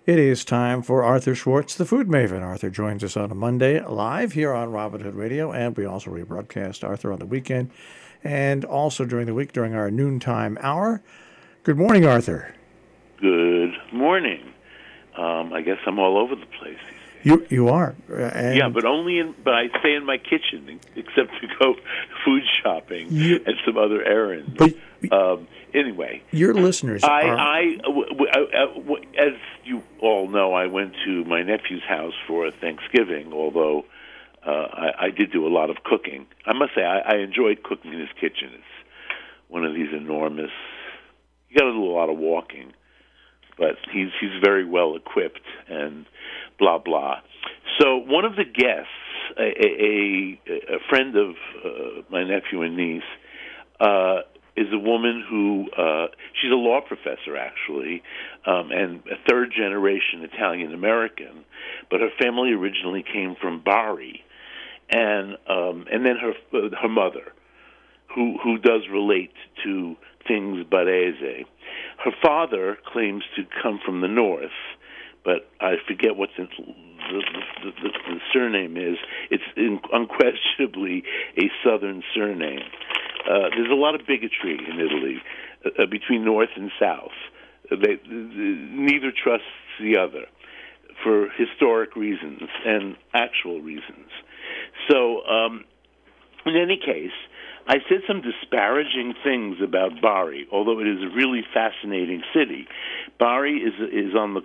It is time for Arthur Schwartz, the Food Maven. Arthur joins us on a Monday live here on Robin Hood Radio, and we also rebroadcast Arthur on the weekend and also during the week during our noontime hour. Good morning, Arthur. Good morning. I guess I'm all over the place. You are. Yeah, but I stay in my kitchen, except to go food shopping and some other errands. Anyway, your listeners as you all know, I went to my nephew's house for Thanksgiving, although I did do a lot of cooking. I must say, I enjoyed cooking in his kitchen. It's one of these enormous... You got to do a lot of walking, but he's very well equipped and blah, blah. So one of the guests, a friend of my nephew and niece, is a woman who, she's a law professor, actually, and a third-generation Italian-American, but her family originally came from Bari, and then her mother, who does relate to things Barese. Her father claims to come from the north, but I forget what the surname is. It's unquestionably a southern surname. There's a lot of bigotry in Italy between North and South. Neither trusts the other for historic reasons and actual reasons. So, in any case, I said some disparaging things about Bari, although it is a really fascinating city. Bari is on the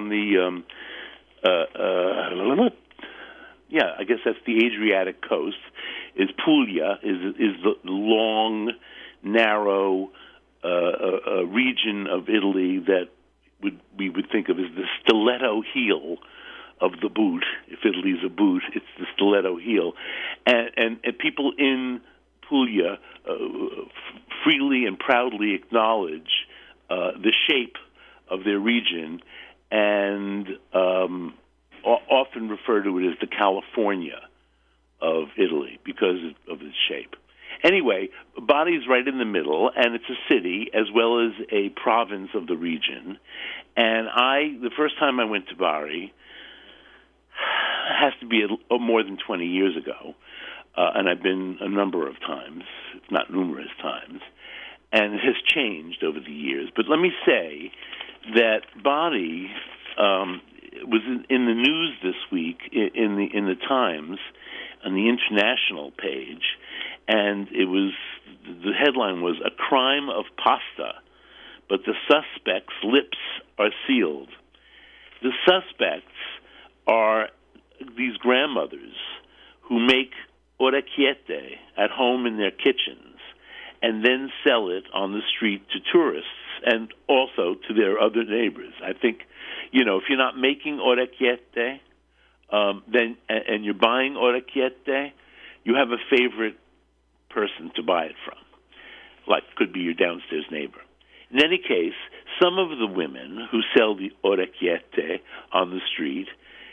I guess that's the Adriatic coast. Is Puglia is the long, narrow region of Italy that we would think of as the stiletto heel of the boot. If Italy's a boot, it's the stiletto heel, and people in Puglia freely and proudly acknowledge the shape of their region and often refer to it as the California of Italy because of its shape. Anyway, Bari's right in the middle, and it's a city as well as a province of the region. And the first time I went to Bari has to be more than 20 years ago. And I've been a number of times, if not numerous times, and it has changed over the years. But let me say that Bari was in the news this week in the Times on the international page, and the headline was "A Crime of Pasta, but the suspects' lips are sealed." The suspects are these grandmothers who make orecchiette at home in their kitchens and then sell it on the street to tourists and also to their other neighbors. I think, if you're not making orecchiette, then and you're buying orecchiette, you have a favorite person to buy it from. Like, could be your downstairs neighbor. In any case, some of the women who sell the orecchiette on the street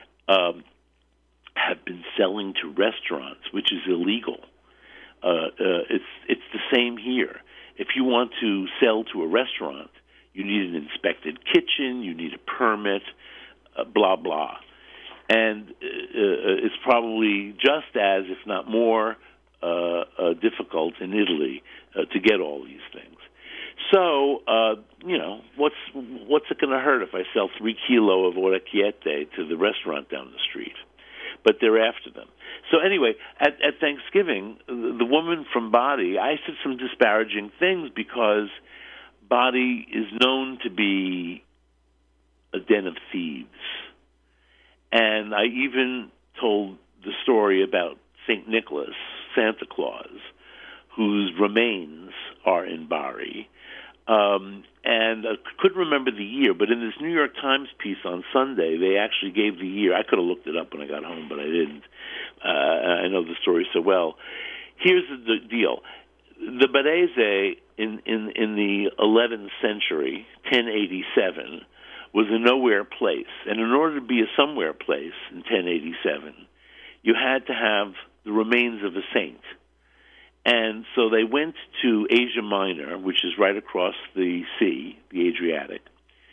have been selling to restaurants, which is illegal. It's the same here. If you want to sell to a restaurant, you need an inspected kitchen, you need a permit, blah, blah. And it's probably just as, if not more, difficult in Italy to get all these things. So, what's it going to hurt if I sell 3 kilos of orecchiette to the restaurant down the street? But they're after them. So anyway, at Thanksgiving, the woman from Bari, I said some disparaging things because Bari is known to be a den of thieves. And I even told the story about St. Nicholas, Santa Claus, whose remains are in Bari. And I couldn't remember the year, but in this New York Times piece on Sunday, they actually gave the year. I could have looked it up when I got home, but I didn't. I know the story so well. Here's the deal. The Barese in the 11th century, 1087, was a nowhere place. And in order to be a somewhere place in 1087, you had to have the remains of a saint. And so they went to Asia Minor, which is right across the sea, the Adriatic,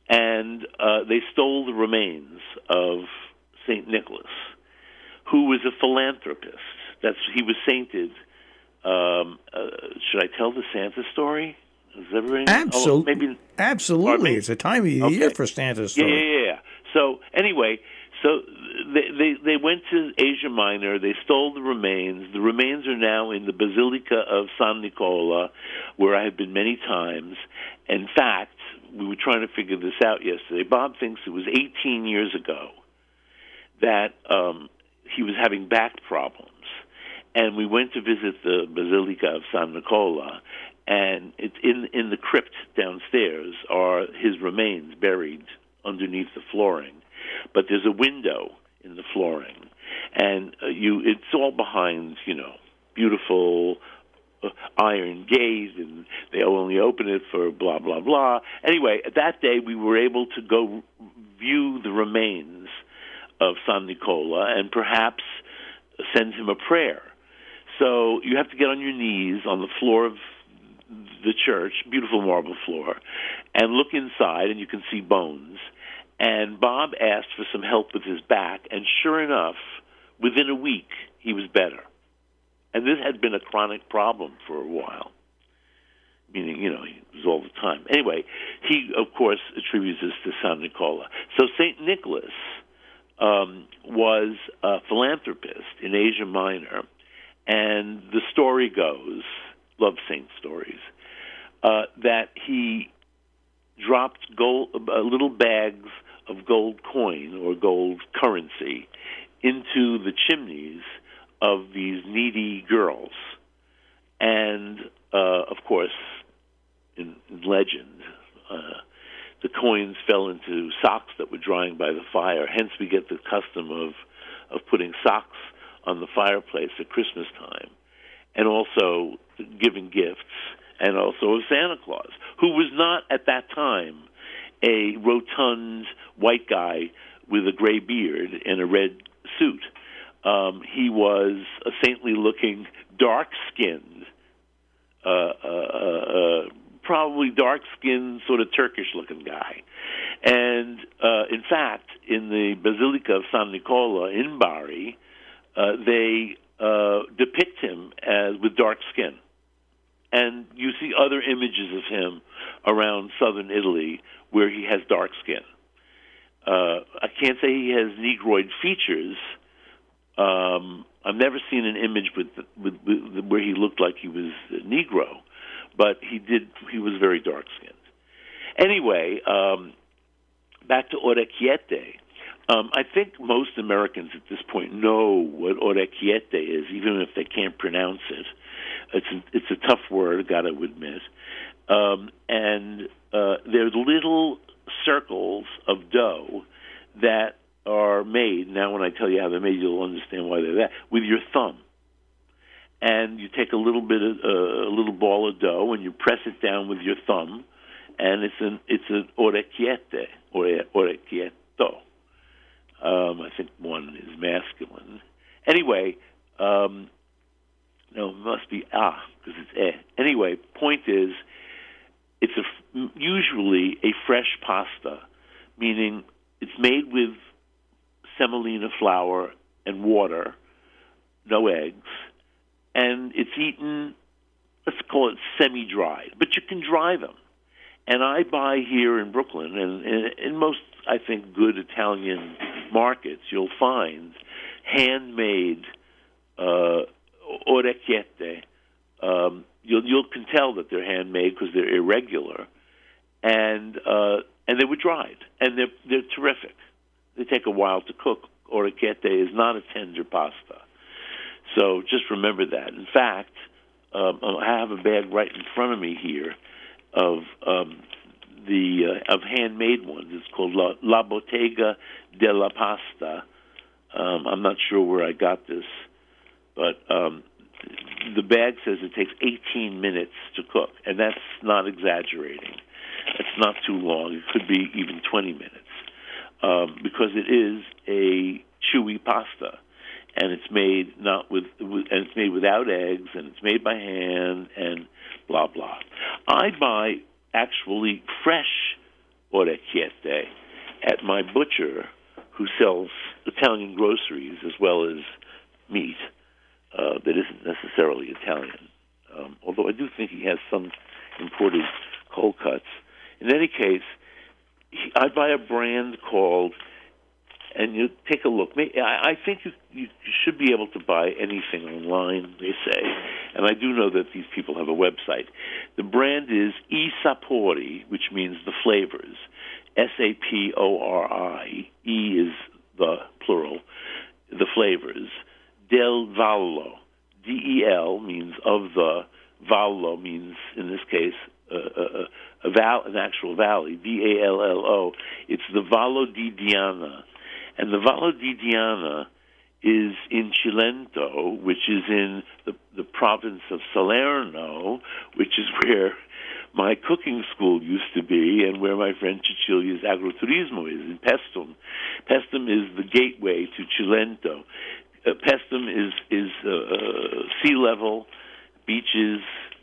and they stole the remains of St. Nicholas, who was a philanthropist. He was sainted. Should I tell the Santa story? Is everybody? Absolutely. Absolutely. It's a time of the year for Santa's story. Yeah. So anyway, they went to Asia Minor. They stole the remains. The remains are now in the Basilica of San Nicola, where I have been many times. In fact, we were trying to figure this out yesterday. Bob thinks it was 18 years ago that he was having back problems. And we went to visit the Basilica of San Nicola, and it's in the crypt downstairs are his remains buried underneath the flooring. But there's a window in the flooring, and it's all behind, beautiful iron gate, and they only open it for blah, blah, blah. Anyway, that day we were able to go view the remains of San Nicola and perhaps send him a prayer. So you have to get on your knees on the floor of the church, beautiful marble floor, and look inside, and you can see bones. And Bob asked for some help with his back, and sure enough, within a week, he was better. And this had been a chronic problem for a while, meaning, it was all the time. Anyway, he, of course, attributes this to San Nicola. So St. Nicholas was a philanthropist in Asia Minor, and the story goes, love saint stories, that he dropped little bags of gold coin or gold currency into the chimneys of these needy girls. And, of course, in legend, the coins fell into socks that were drying by the fire. Hence we get the custom of putting socks on the fireplace at Christmas time, and also giving gifts, and also of Santa Claus, who was not at that time a rotund white guy with a gray beard and a red suit. He was a saintly-looking, dark-skinned, probably dark-skinned, sort of Turkish-looking guy. And, in fact, in the Basilica of San Nicola in Bari, they depict him with dark skin. And you see other images of him around southern Italy where he has dark skin. I can't say he has Negroid features. I've never seen an image with where he looked like he was Negro, but he was very dark skinned. Anyway, back to Orecchiette. I think most Americans at this point know what orecchiette is, even if they can't pronounce it. It's a tough word, got to admit. And there's little circles of dough that are made. Now, when I tell you how they're made, you'll understand why they're that. With your thumb, and you take a little ball of dough, and you press it down with your thumb, and it's an orecchiette or orecchietto. I think one is masculine. Anyway, no, it must be because it's Anyway, point is, it's usually a fresh pasta, meaning it's made with semolina flour and water, no eggs, and it's eaten, let's call it semi-dried, but you can dry them. And I buy here in Brooklyn, and in most, I think, good Italian markets, you'll find handmade orecchiette. You can tell that they're handmade because they're irregular, and they were dried, and they're terrific. They take a while to cook. Orecchiette is not a tender pasta, so just remember that. In fact, I have a bag right in front of me here of handmade ones. It's called La Bottega della Pasta. I'm not sure where I got this, but the bag says it takes 18 minutes to cook, and that's not exaggerating. It's not too long. It could be even 20 minutes, because it is a chewy pasta, and it's made and it's made without eggs, and it's made by hand, and blah blah. I buy actually fresh orecchiette at my butcher, who sells Italian groceries as well as meat that isn't necessarily Italian. Although I do think he has some imported cold cuts. In any case, I buy a brand called, and you take a look. I think you should be able to buy anything online, they say, and I do know that these people have a website. The brand is I Sapori, which means the flavors, Sapori. E is the plural, the flavors, del Vallo. Del means of the, Vallo means, in this case, an actual valley, Vallo. It's the Vallo di Diana. And the Vallo di Diana is in Cilento, which is in the province of Salerno, which is where my cooking school used to be and where my friend Cecilia's agroturismo is, in Pestum. Pestum is the gateway to Cilento. Pestum is sea level, beaches,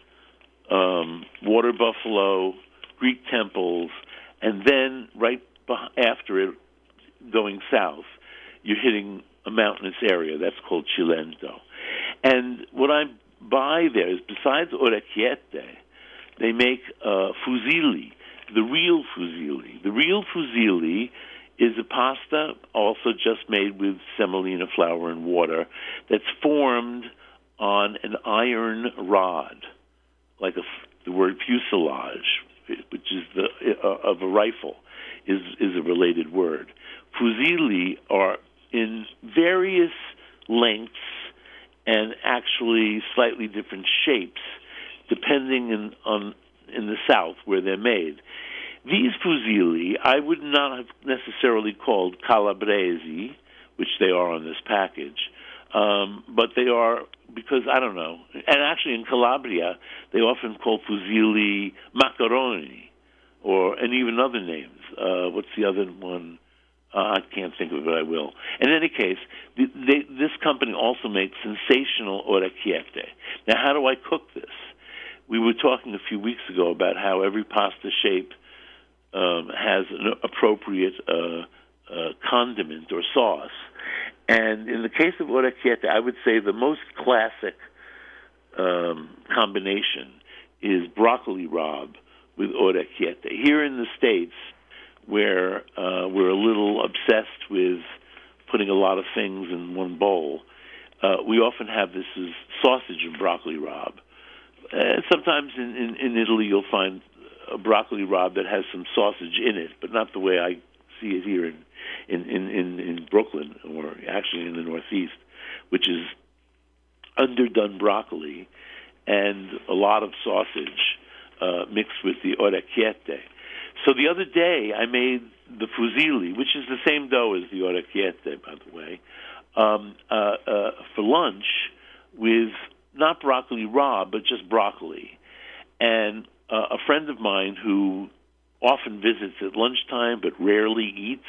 water buffalo, Greek temples, and then right after it, going south, you're hitting a mountainous area that's called Cilento. And what I buy there is, besides orecchiette, they make fusilli, the real fusilli. The real fusilli is a pasta also just made with semolina flour and water that's formed on an iron rod, like the word fuselage, which is of a rifle, is a related word. Fusilli are in various lengths and actually slightly different shapes, depending in the South where they're made. These fusilli I would not have necessarily called calabresi, which they are on this package, but they are, because I don't know. And actually in Calabria, they often call fusilli macaroni, and even other names. What's the other one? I can't think of it, but I will. In any case, this company also makes sensational orecchiette. Now, how do I cook this? We were talking a few weeks ago about how every pasta shape has an appropriate condiment or sauce. And in the case of orecchiette, I would say the most classic combination is broccoli rabe with orecchiette. Here in the States, where we're a little obsessed with putting a lot of things in one bowl, we often have this as sausage and broccoli rabe. Sometimes in Italy you'll find a broccoli rabe that has some sausage in it, but not the way I see it here in Brooklyn, or actually in the Northeast, which is underdone broccoli and a lot of sausage mixed with the orecchiette. So the other day I made the fusilli, which is the same dough as the orecchiette, by the way, for lunch with not broccoli raw, but just broccoli. And a friend of mine who often visits at lunchtime but rarely eats,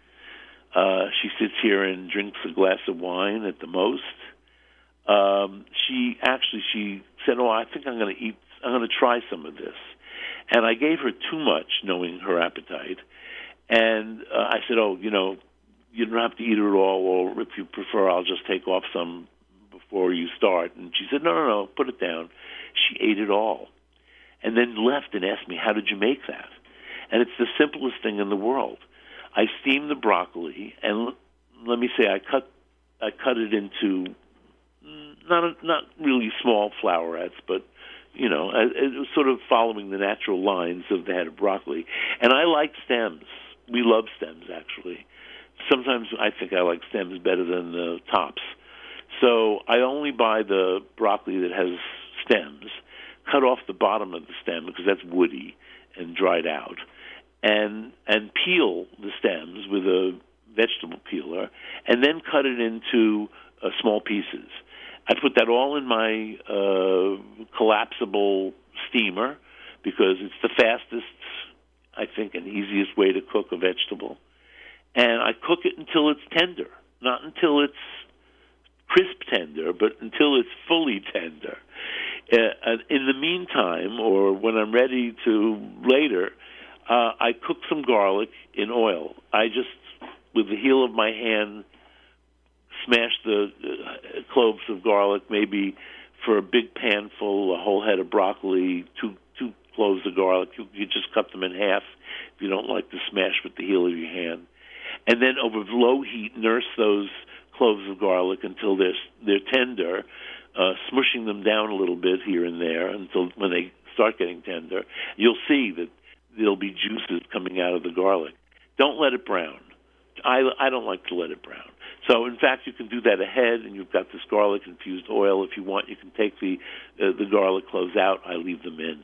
she sits here and drinks a glass of wine at the most. She said, I think I'm going to try some of this. And I gave her too much, knowing her appetite. And I said, you don't have to eat it all, or if you prefer, I'll just take off some before you start. And she said, no, put it down. She ate it all. And then left and asked me, how did you make that? And it's the simplest thing in the world. I steam the broccoli, and let me say I cut it into not really small flowerets, but it was sort of following the natural lines of the head of broccoli. And I like stems. We love stems, actually. Sometimes I think I like stems better than the tops. So I only buy the broccoli that has stems, cut off the bottom of the stem because that's woody and dried out, and peel the stems with a vegetable peeler, and then cut it into small pieces. I put that all in my collapsible steamer because it's the fastest, I think, and easiest way to cook a vegetable. And I cook it until it's tender, not until it's crisp tender, but until it's fully tender. In the meantime, or when I'm ready to later, I cook some garlic in oil. I just, with the heel of my hand, smash the cloves of garlic, maybe for a big pan full, a whole head of broccoli, two cloves of garlic. You just cut them in half if you don't like to smash with the heel of your hand. And then over low heat, nurse those cloves of garlic until they're tender, smushing them down a little bit here and there until when they start getting tender. You'll see that there'll be juices coming out of the garlic. Don't let it brown. I don't like to let it brown. So, in fact, you can do that ahead, and you've got this garlic-infused oil. If you want, you can take the garlic cloves out. I leave them in.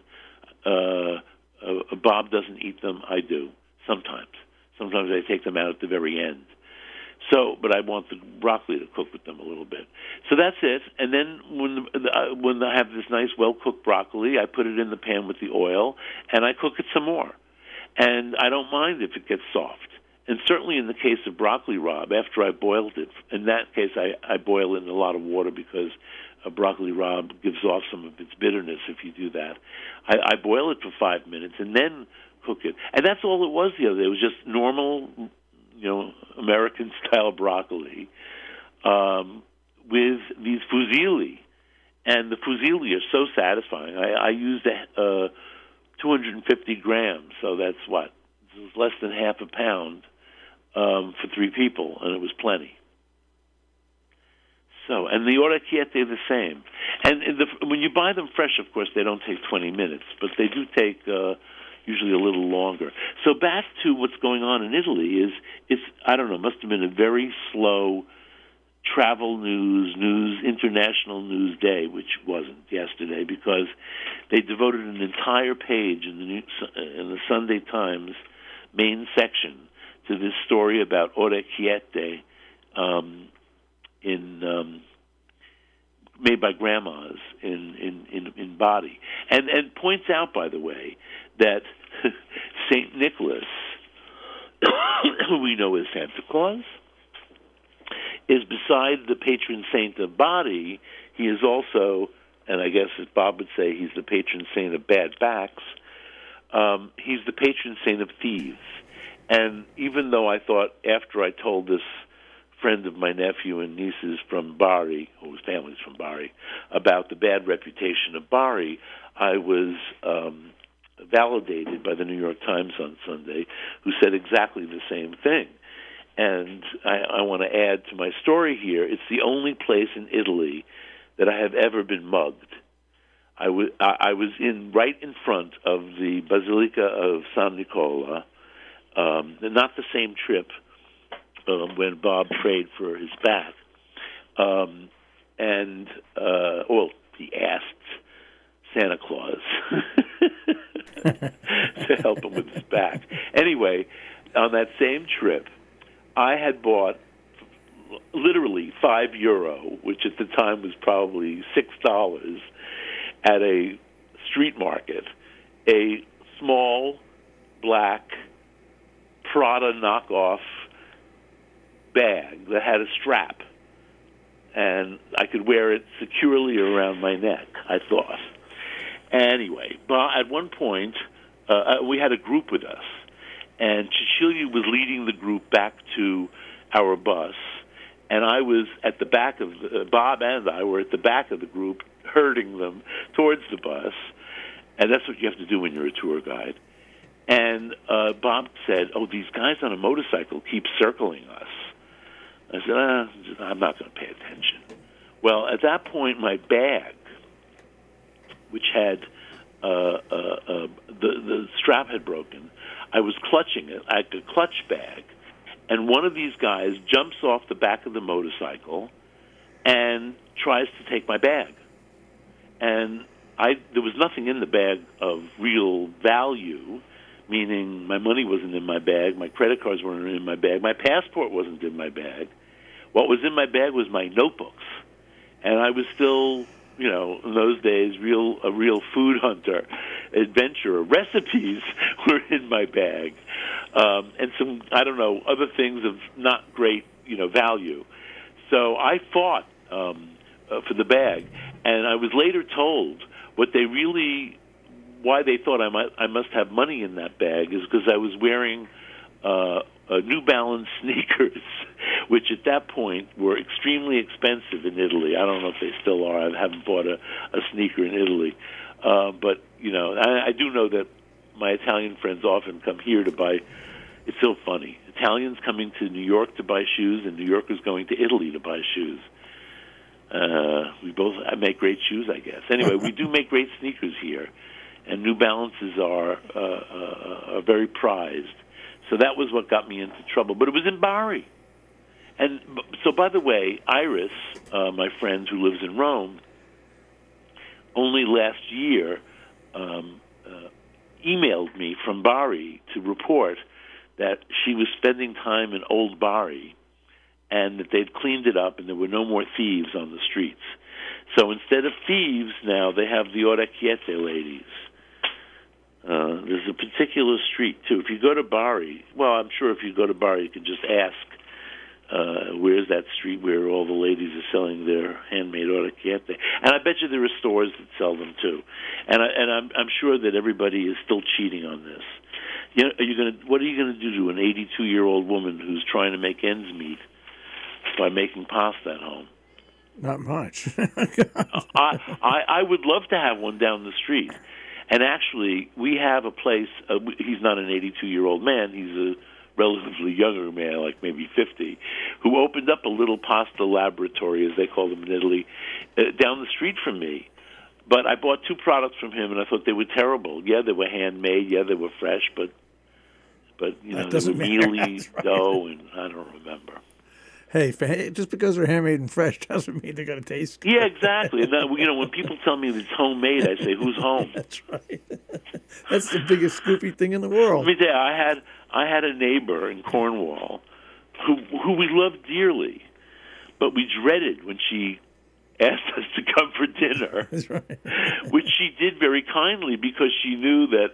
Bob doesn't eat them. I do, sometimes. Sometimes I take them out at the very end. So, but I want the broccoli to cook with them a little bit. So that's it. And then when I have this nice, well-cooked broccoli, I put it in the pan with the oil, and I cook it some more. And I don't mind if it gets soft. And certainly in the case of broccoli rabe, after I boiled it, in that case I boil it in a lot of water because broccoli rabe gives off some of its bitterness if you do that. I boil it for 5 minutes and then cook it. And that's all it was the other day. It was just normal, American-style broccoli with these fusilli. And the fusilli are so satisfying. I used 250 grams, so that's what? It was less than half a pound. For 3 people, and it was plenty. So, and the orecchiette are the same. And when you buy them fresh, of course, they don't take 20 minutes, but they do take usually a little longer. So back to what's going on in Italy it's I don't know, must have been a very slow travel news, international news day, which wasn't yesterday, because they devoted an entire page in the Sunday Times main section to this story about orecchiette made by grandmas in Bari, and points out, by the way, that Saint Nicholas, who we know as Santa Claus, is beside the patron saint of Bari. He is also, and I guess as Bob would say, he's the patron saint of bad backs. He's the patron saint of thieves. And even though I thought, after I told this friend of my nephew and nieces from Bari, whose family's from Bari, about the bad reputation of Bari, I was validated by the New York Times on Sunday, who said exactly the same thing. And I want to add to my story here, it's the only place in Italy that I have ever been mugged. I was right in front of the Basilica of San Nicola, not the same trip when Bob prayed for his back. He asked Santa Claus to help him with his back. Anyway, on that same trip, I had bought literally €5, which at the time was probably $6, at a street market, a small black Prada knockoff bag that had a strap, and I could wear it securely around my neck, I thought. Anyway, but at one point, we had a group with us, and Cecilia was leading the group back to our bus, and I was at the back of Bob and I were at the back of the group, herding them towards the bus, and that's what you have to do when you're a tour guide. And Bob said, these guys on a motorcycle keep circling us. I said, I'm not going to pay attention. Well, at that point, my bag, which had the strap had broken, I was clutching it like a clutch bag, and one of these guys jumps off the back of the motorcycle and tries to take my bag. And there was nothing in the bag of real value, meaning my money wasn't in my bag, my credit cards weren't in my bag, my passport wasn't in my bag. What was in my bag was my notebooks. And I was still, in those days, a real food hunter, adventurer. Recipes were in my bag. And some, other things of not great, value. So I fought for the bag. And I was later told what they really why they thought I must have money in that bag is because I was wearing New Balance sneakers, which at that point were extremely expensive in Italy. I don't know if they still are. I haven't bought a sneaker in Italy, but I do know that my Italian friends often come here to buy. It's so funny. Italians coming to New York to buy shoes, and New Yorkers going to Italy to buy shoes. I make great shoes, I guess. Anyway, we do make great sneakers here, and New Balances are very prized. So that was what got me into trouble. But it was in Bari. And so, by the way, Iris, my friend who lives in Rome, only last year emailed me from Bari to report that she was spending time in Old Bari and that they'd cleaned it up and there were no more thieves on the streets. So instead of thieves now, they have the Orecchiette ladies. There's a particular street, too. If you go to Bari, well, I'm sure if you go to Bari, you can just ask, where's that street where all the ladies are selling their handmade orecchiette? And I bet you there are stores that sell them, too. And I'm sure that everybody is still cheating on this. What are you going to do to an 82-year-old woman who's trying to make ends meet by making pasta at home? Not much. I would love to have one down the street. And actually, we have a place. He's not an 82-year-old man. He's a relatively younger man, like maybe 50, who opened up a little pasta laboratory, as they call them in Italy, down the street from me. But I bought 2 products from him, and I thought they were terrible. Yeah, they were handmade. Yeah, they were fresh, but they were mealy dough, and I don't remember. Hey, just because they're handmade and fresh doesn't mean they're going to taste good. Yeah, exactly. And when people tell me it's homemade, I say, "Who's home?" That's right. That's the biggest scoopy thing in the world. Let me tell you, I had a neighbor in Cornwall who we loved dearly, but we dreaded when she asked us to come for dinner. That's right. Which she did very kindly because she knew that,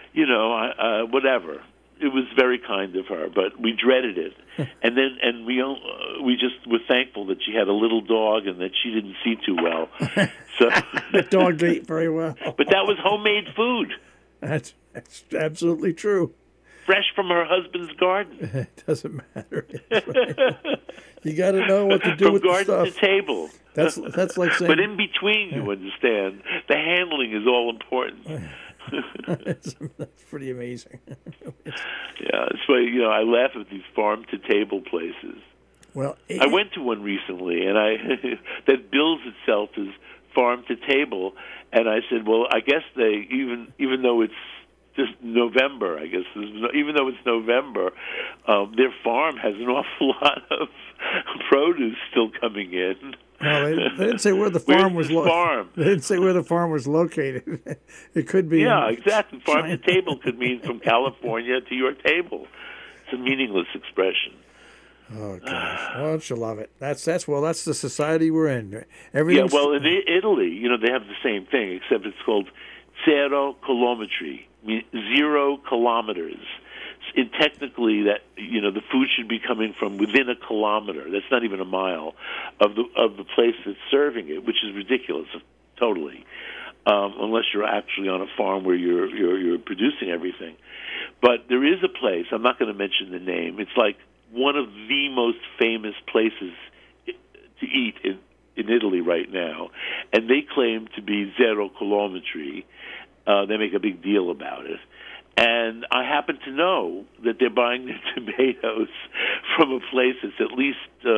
whatever. It was very kind of her, but we dreaded it. And we just were thankful that she had a little dog and that she didn't see too well. So the dog ate very well. But that was homemade food. That's absolutely true. Fresh from her husband's garden. It doesn't matter. Right. You got to know what to do from with the stuff. From garden to table. That's like saying. But in between, you understand, the handling is all important. That's pretty amazing. Yeah, it's funny. I laugh at these farm-to-table places. Well, I went to one recently, and that bills itself as farm-to-table, and I said, well, I guess they even though it's just November, I guess even though it's November, their farm has an awful lot of produce still coming in. No, they didn't say where the farm was located. They didn't say where the farm was located. It could be. Yeah, exactly. Farm to table could mean from California to your table. It's a meaningless expression. Oh gosh, don't you love it? That's the society we're in. Yeah, well, in Italy, they have the same thing, except it's called zero kilometri, 0 kilometers. And technically, that the food should be coming from within a kilometer. That's not even a mile of the place that's serving it, which is ridiculous, totally. Unless you're actually on a farm where you're producing everything. But there is a place. I'm not going to mention the name. It's like one of the most famous places to eat in Italy right now, and they claim to be zero kilometri. They make a big deal about it. And I happen to know that they're buying their tomatoes from a place that's at least,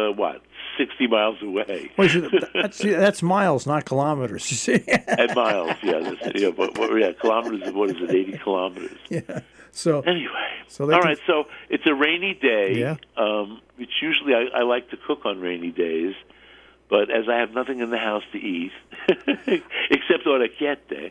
60 miles away. That's miles, not kilometers. You see? And miles, yeah. Kilometers, what is it, 80 kilometers? Yeah. So anyway, all right, so it's a rainy day. Yeah. Which usually I like to cook on rainy days. But as I have nothing in the house to eat, except orecchiette.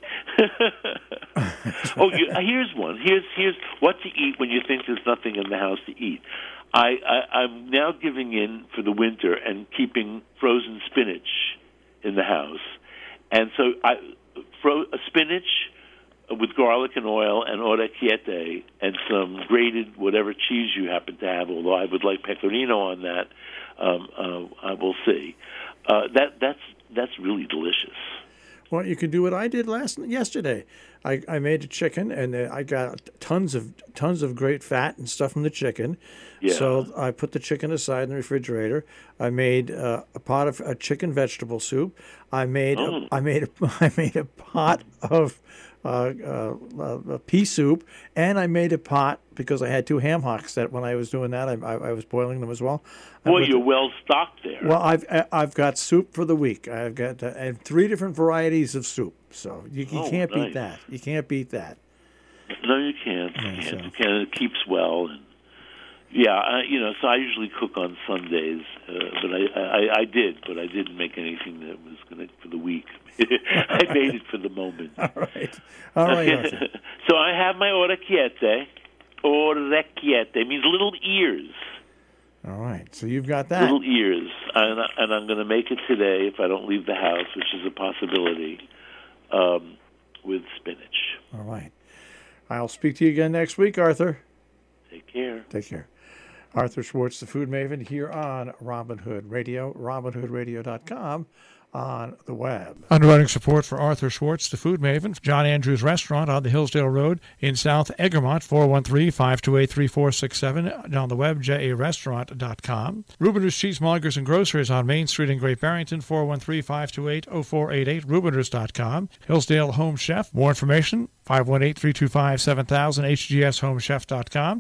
Here's one. Here's what to eat when you think there's nothing in the house to eat. I'm now giving in for the winter and keeping frozen spinach in the house. And so spinach with garlic and oil and orecchiette and some grated whatever cheese you happen to have, although I would like pecorino on that. I will see. That's really delicious. Well, you can do what I did yesterday. I made a chicken, and I got tons of great fat and stuff from the chicken. Yeah. So I put the chicken aside in the refrigerator. I made a pot of a chicken vegetable soup. I made I made a pot of pea soup, and I made a pot because I had 2 ham hocks that when I was doing that I was boiling them as well. Well, you're well stocked there. Well, I've got soup for the week. I've got and 3 different varieties of soup. So you can't beat that. You can't beat that. No, you can't. Yeah, You so. can't. It keeps well. And so I usually cook on Sundays, but I did, but I didn't make anything that was going to for the week. I made it for the moment. All right. Arthur. So I have my orecchiette. Orecchiette means little ears. All right. So you've got that. Little ears, and I'm going to make it today if I don't leave the house, which is a possibility, with spinach. All right. I'll speak to you again next week, Arthur. Take care. Take care. Arthur Schwartz, the Food Maven, here on Robin Hood Radio, robinhoodradio.com. On the web. Underwriting support for Arthur Schwartz, the Food Maven, John Andrews Restaurant on the Hillsdale Road in South Egremont, 413-528-3467. On the web, jarestaurant.com. Rubiners Cheesemongers and Grocers on Main Street in Great Barrington, 413-528-0488, rubiners.com. Hillsdale Home Chef, more information, 518-325-7000, hgshomechef.com.